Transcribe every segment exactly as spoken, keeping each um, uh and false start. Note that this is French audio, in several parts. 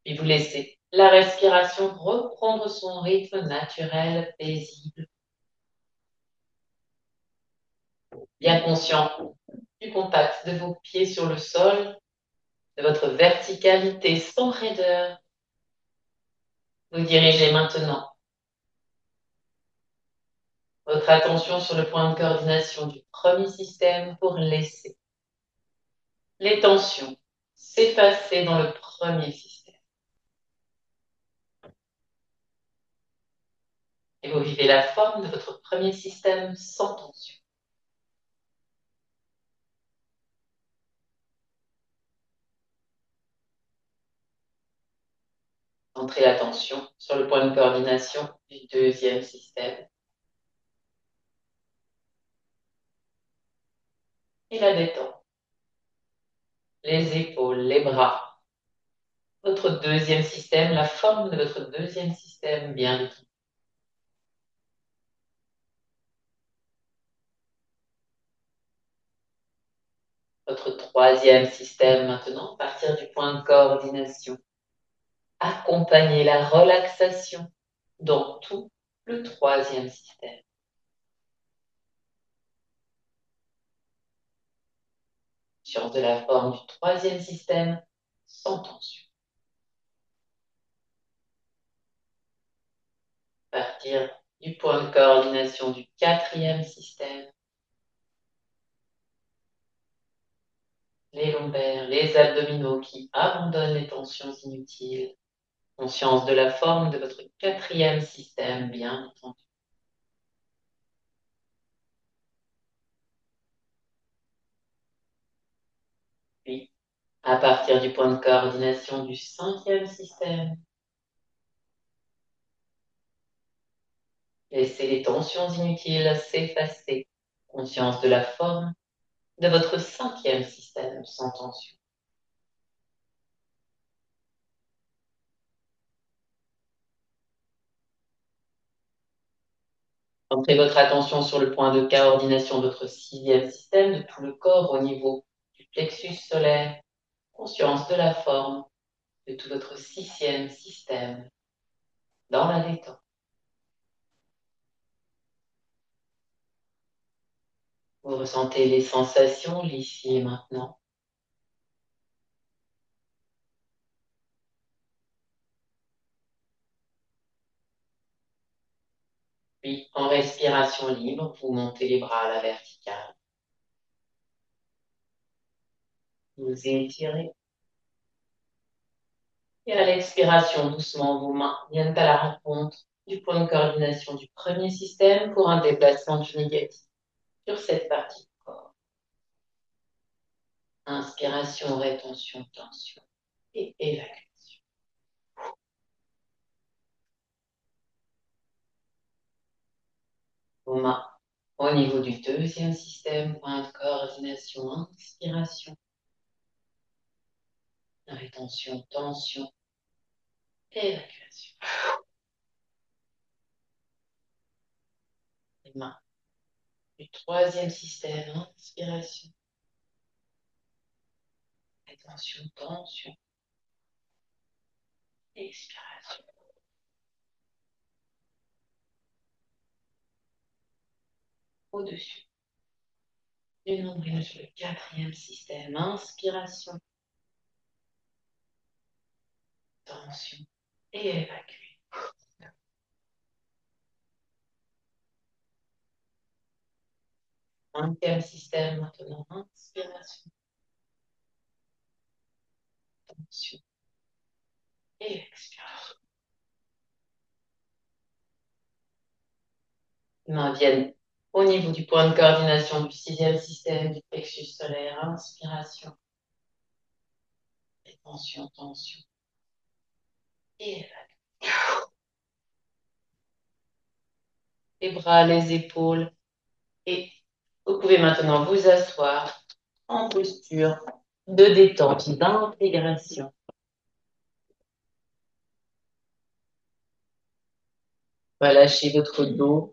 Puis vous laissez la respiration reprendre son rythme naturel, paisible, bien conscient du contact de vos pieds sur le sol, de votre verticalité sans raideur. Vous dirigez maintenant votre attention sur le point de coordination du premier système pour laisser les tensions s'effacer dans le premier système. Et vous vivez la forme de votre premier système sans tension. Centrez l'attention sur le point de coordination du deuxième système. Et la détente. Les épaules, les bras. Votre deuxième système, la forme de votre deuxième système bien détendue. Votre troisième système maintenant, à partir du point de coordination. Accompagnez la relaxation dans tout le troisième système. Conscience de la forme du troisième système sans tension. À partir du point de coordination du quatrième système. Les lombaires, les abdominaux qui abandonnent les tensions inutiles. Conscience de la forme de votre quatrième système bien entendu. Puis, à partir du point de coordination du cinquième système, laissez les tensions inutiles s'effacer. Conscience de la forme de votre cinquième système sans tension. Centrez votre attention sur le point de coordination de votre sixième système, de tout le corps au niveau du plexus solaire. Conscience de la forme de tout votre sixième système dans la détente. Vous ressentez les sensations l'ici et maintenant. Puis, en respiration libre, vous montez les bras à la verticale. Vous étirez. Et à l'expiration, doucement, vos mains viennent à la rencontre du point de coordination du premier système pour un déplacement du négatif sur cette partie du corps. Inspiration, rétention, tension et évacuation. Vos mains au niveau du deuxième système, point de coordination, inspiration, rétention, tension, évacuation. Les mains du troisième système, inspiration, rétention, tension, expiration. Au-dessus du nombril sur le quatrième système, inspiration, tension et évacuer. Cinquième système maintenant, inspiration, tension et expiration. Les mains viennent au niveau du point de coordination du sixième système du plexus solaire, inspiration, rétention, tension et évacuation. Les bras, les épaules et vous pouvez maintenant vous asseoir en posture de détente, d'intégration. Relâchez votre dos,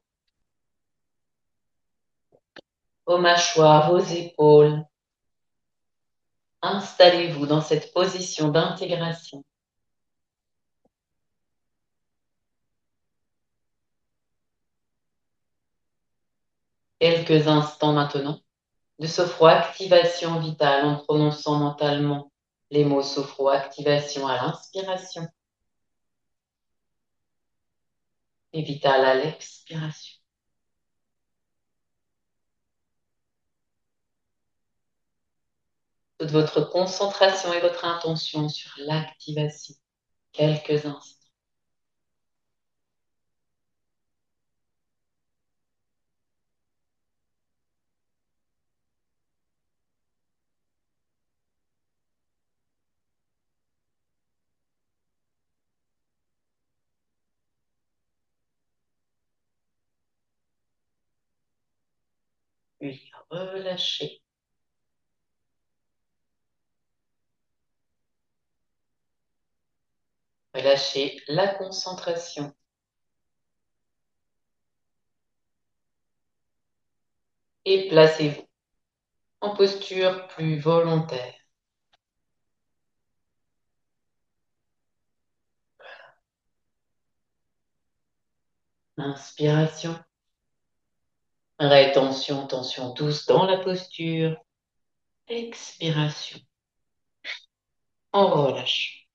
vos mâchoires, vos épaules. Installez-vous dans cette position d'intégration. Quelques instants maintenant de sophroactivation vitale en prononçant mentalement les mots sophroactivation à l'inspiration et vitale à l'expiration. Toute votre concentration et votre intention sur l'activation. Quelques instants. Puis relâchez. Relâchez la concentration. Et placez-vous en posture plus volontaire. Inspiration. Rétention, tension douce dans la posture. Expiration. On relâche.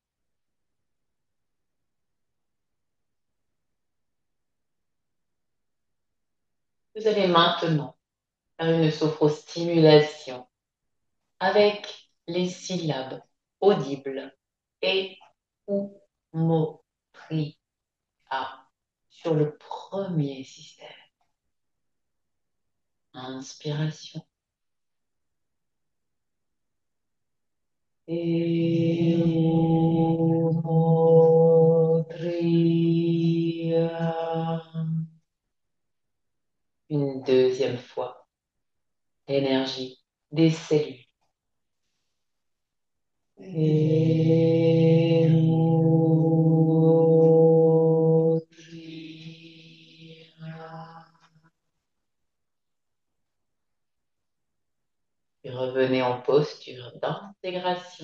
Vous allez maintenant faire une sophrostimulation avec les syllabes audibles et ou mots pris à sur le premier système. Inspiration. Emotria. Une deuxième fois. L'énergie des cellules. Emotria. Et revenez en posture d'intégration.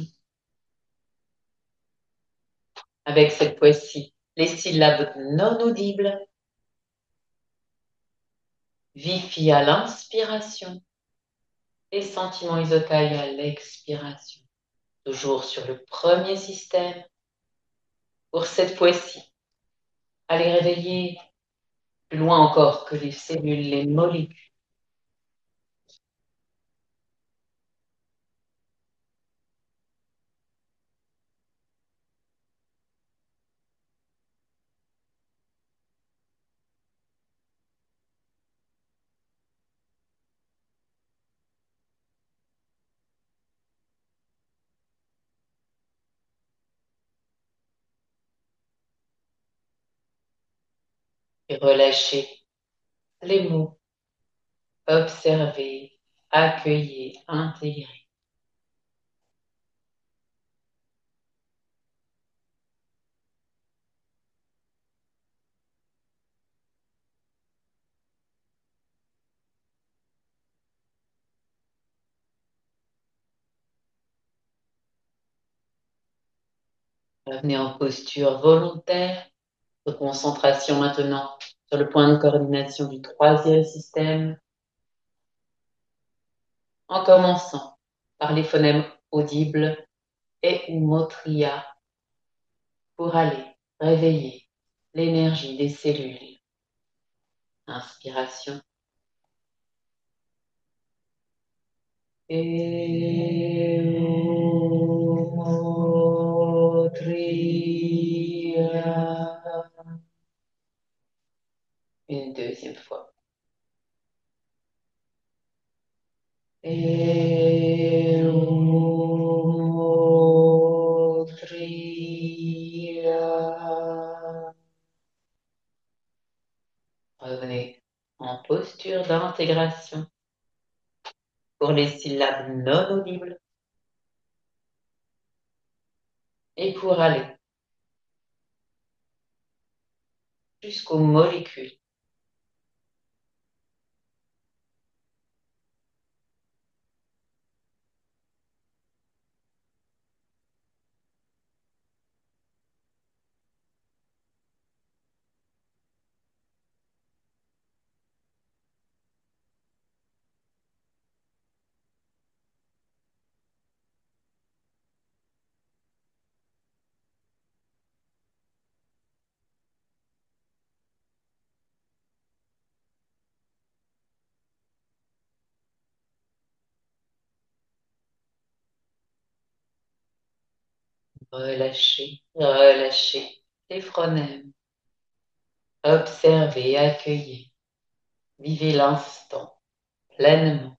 Avec cette fois-ci les syllabes non audibles. Vifi à l'inspiration et sentiment isokai à l'expiration. Toujours sur le premier système. Pour cette fois-ci, allez réveiller plus loin encore que les cellules, les molécules. Et relâchez les mots. Observez, accueillez, intégrez. Revenez en posture volontaire. De concentration maintenant sur le point de coordination du troisième système. En commençant par les phonèmes audibles et ou motria pour aller réveiller l'énergie des cellules. Inspiration. Emotria. Une deuxième fois. Emotria. Revenez en posture d'intégration pour les syllabes non audibles et pour aller jusqu'aux molécules. Relâchez, relâchez les phronèmes. Observez, accueillez. Vivez l'instant pleinement.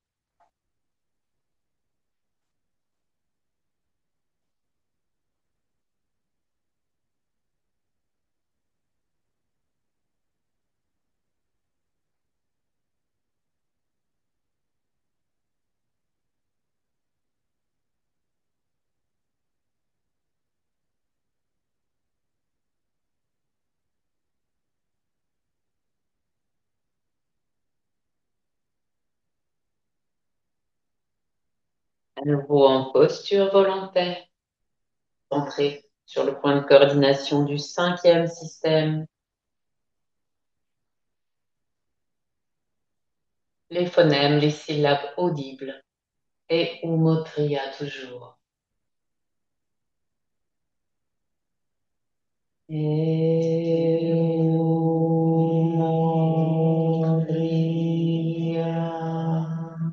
À nouveau en posture volontaire, centré sur le point de coordination du cinquième système. Les phonèmes, les syllabes audibles et umotria toujours. Umotria.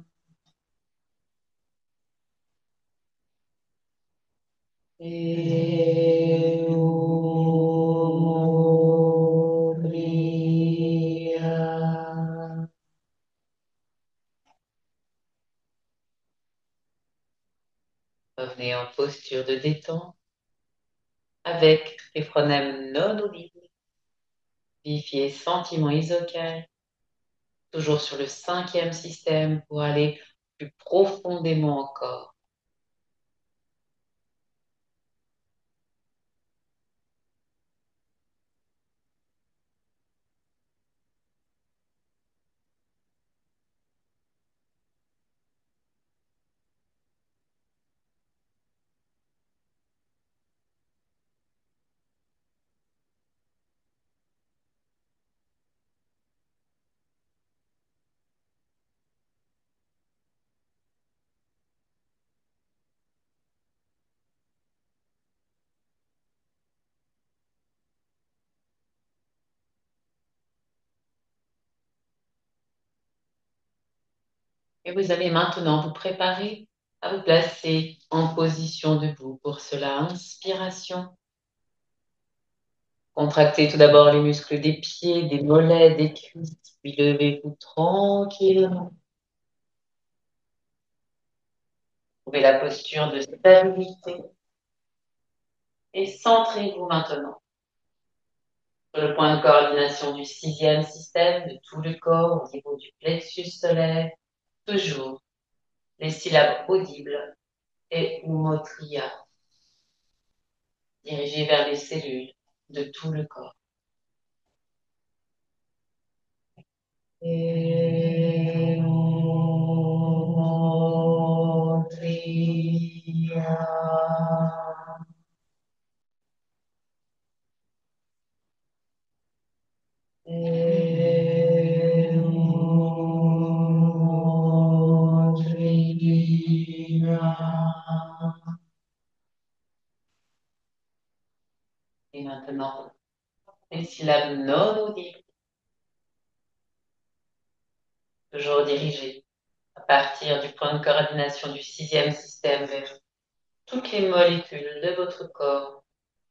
Umotria. Revenez en posture de détente avec les phronèmes non audibles. Vivifiez sentiment isocal, toujours sur le cinquième système pour aller plus profondément encore. Et vous allez maintenant vous préparer à vous placer en position debout. Pour cela, inspiration. Contractez tout d'abord les muscles des pieds, des mollets, des cuisses, puis levez-vous tranquillement. Trouvez la posture de stabilité et centrez-vous maintenant sur le point de coordination du sixième système, de tout le corps au niveau du plexus solaire. Toujours les syllabes audibles et umotria dirigées vers les cellules de tout le corps. Umotria. Et maintenant, les syllabes non audibles, toujours dirigées à partir du point de coordination du sixième système vers toutes les molécules de votre corps.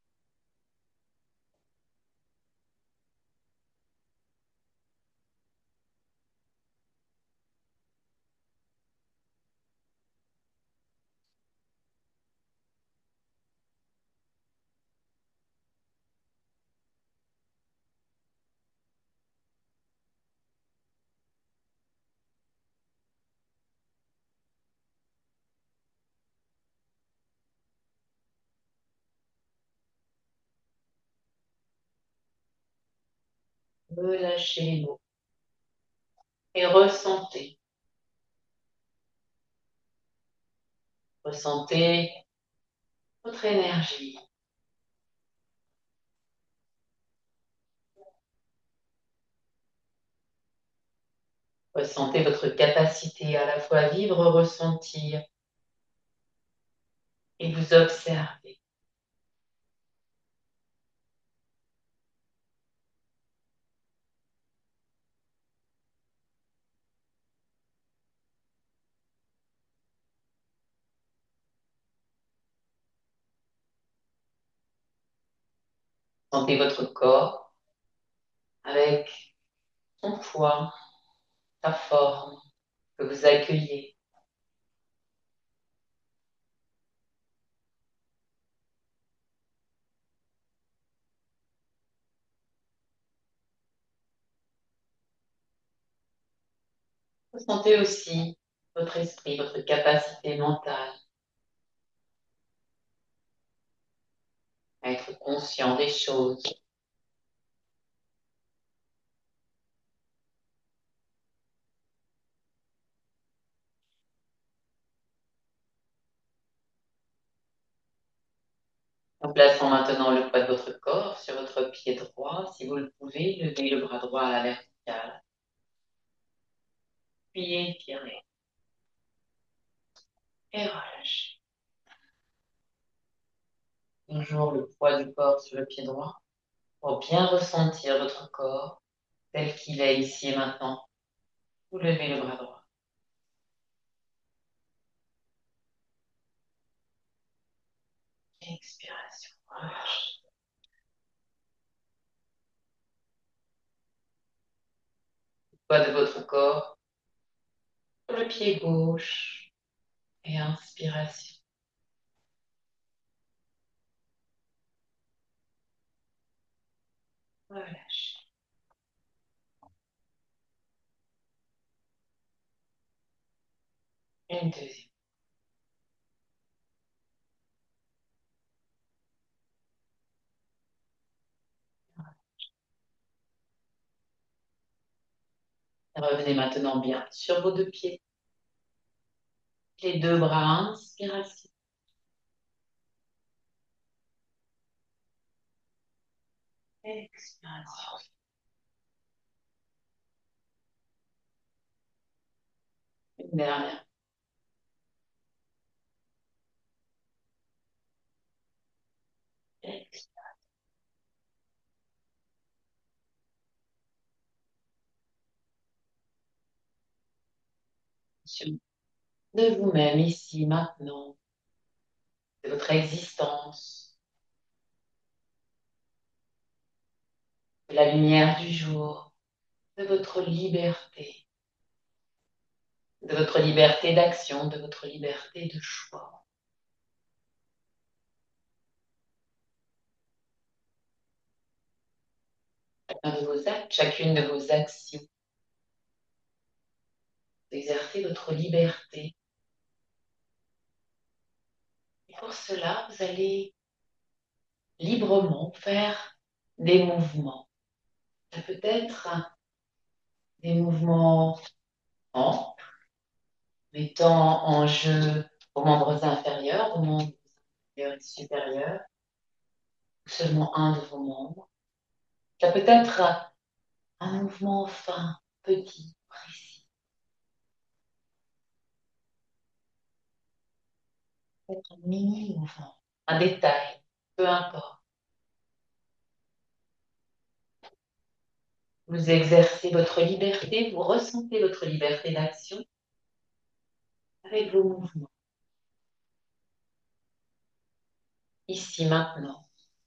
Relâchez les mots et ressentez. Ressentez votre énergie. Ressentez votre capacité à la fois vivre, ressentir et vous observer. Sentez votre corps avec son poids, sa forme, que vous accueillez. Ressentez aussi votre esprit, votre capacité mentale à être conscient des choses. En plaçant maintenant le poids de votre corps sur votre pied droit, si vous le pouvez, levez le bras droit à la verticale, puis étirez et relâchez. Toujours le poids du corps sur le pied droit pour bien ressentir votre corps tel qu'il est ici et maintenant. Vous levez le bras droit. Expiration. Relâchez. Le poids de votre corps sur le pied gauche et inspiration. Relâchez. Une deuxième. Revenez maintenant bien sur vos deux pieds. Les deux bras, inspiration. Expiration. Une dernière. Expiration. De vous-même ici, maintenant, de votre existence, de la lumière du jour, de votre liberté, de votre liberté d'action, de votre liberté de choix. Chacun de vos actes, chacune de vos actions, d'exercer votre liberté. Et pour cela, vous allez librement faire des mouvements. Ça peut être des mouvements amples, mettant en jeu vos membres inférieurs, vos membres inférieurs et supérieurs, ou seulement un de vos membres. Ça peut être un mouvement fin, petit, précis. Peut-être un mini mouvement, un détail, peu importe. Vous exercez votre liberté, vous ressentez votre liberté d'action avec vos mouvements. Ici, maintenant.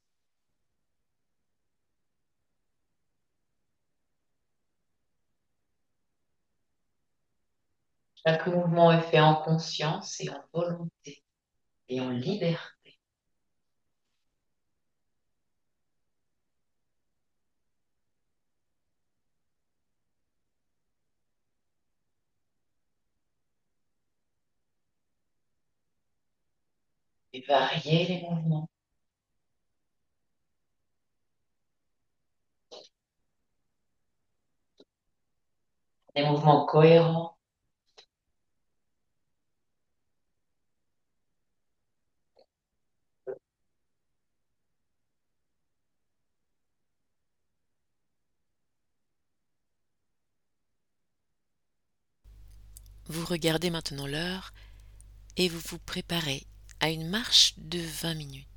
Chaque mouvement est fait en conscience et en volonté et en liberté. Et variez les mouvements. Des mouvements cohérents. Vous regardez maintenant l'heure et vous vous préparez à une marche de vingt minutes.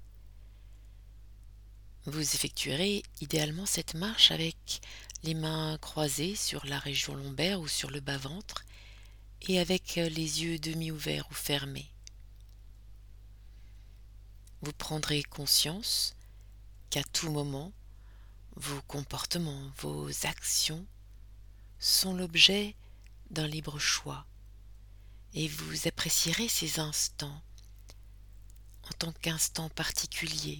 Vous effectuerez idéalement cette marche avec les mains croisées sur la région lombaire ou sur le bas-ventre et avec les yeux demi-ouverts ou fermés. Vous prendrez conscience qu'à tout moment, vos comportements, vos actions sont l'objet d'un libre choix, et vous apprécierez ces instants en tant qu'instants particuliers.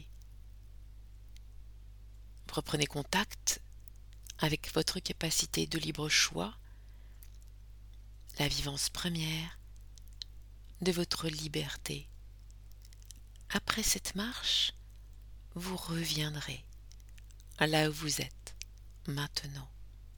Reprenez contact avec votre capacité de libre choix, la vivance première de votre liberté. Après cette marche, vous reviendrez à là où vous êtes maintenant.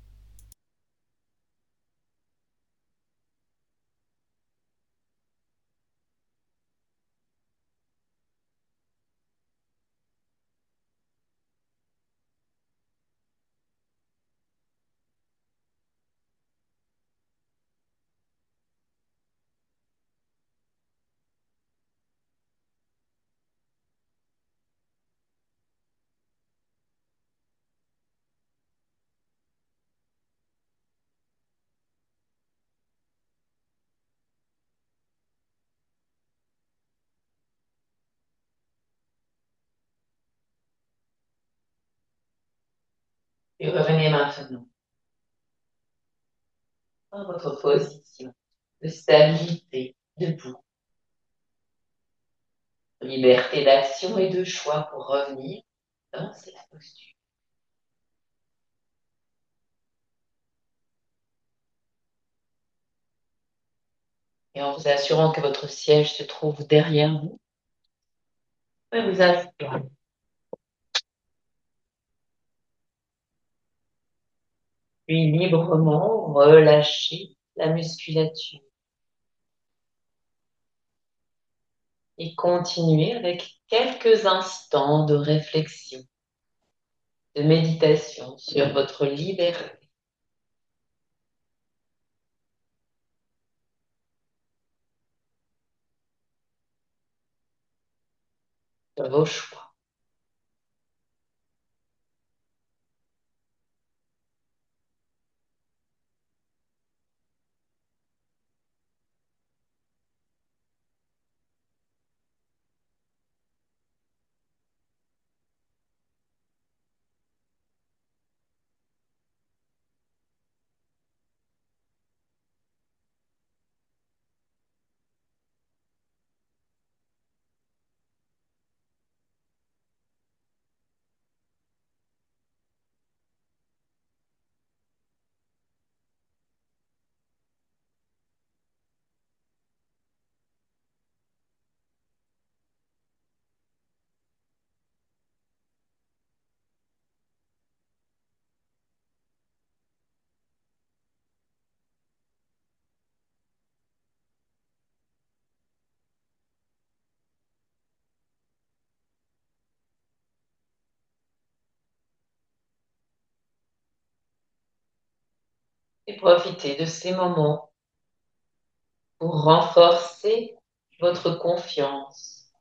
Et revenez maintenant dans votre position de stabilité, debout. Liberté d'action et de choix pour revenir dans cette posture. Et en vous assurant que votre siège se trouve derrière vous, vous pouvez vous asseoir. Puis librement relâcher la musculature. Et continuer avec quelques instants de réflexion, de méditation sur votre liberté, sur vos choix. Et profitez de ces moments pour renforcer votre confiance.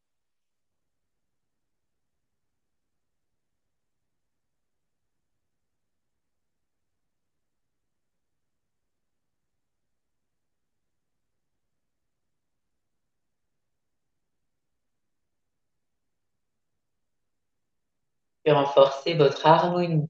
Et renforcer votre harmonie.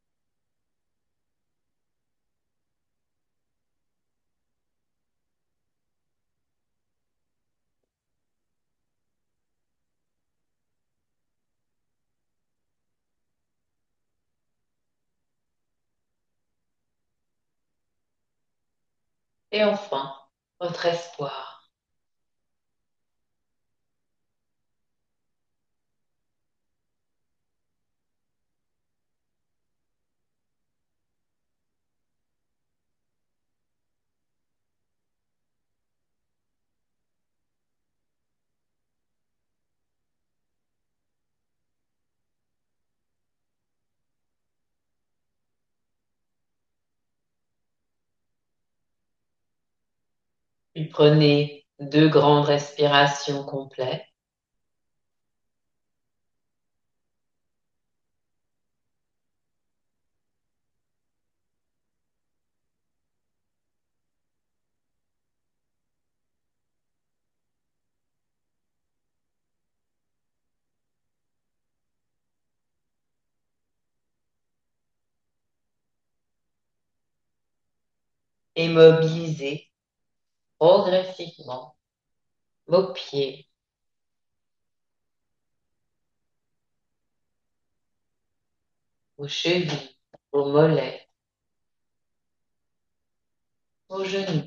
Et enfin, votre espoir. Puis prenez deux grandes respirations complètes. et mobilisez progressivement vos pieds, vos chevilles, vos mollets, vos genoux.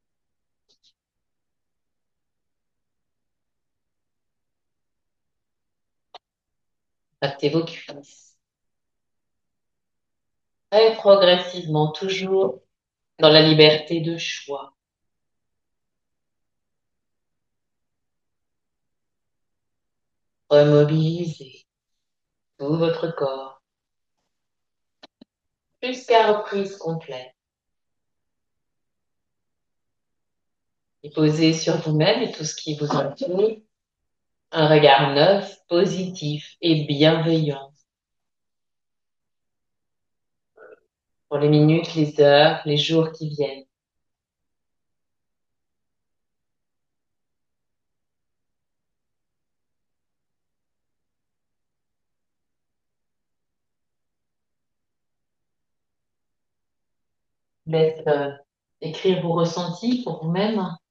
Battez vos cuisses. Très progressivement, toujours dans la liberté de choix. Remobilisez tout votre corps jusqu'à reprise complète. Et posez sur vous-même et tout ce qui vous entoure un regard neuf, positif et bienveillant pour les minutes, les heures, les jours qui viennent. Je vous laisse euh, écrire vos ressentis pour vous-même.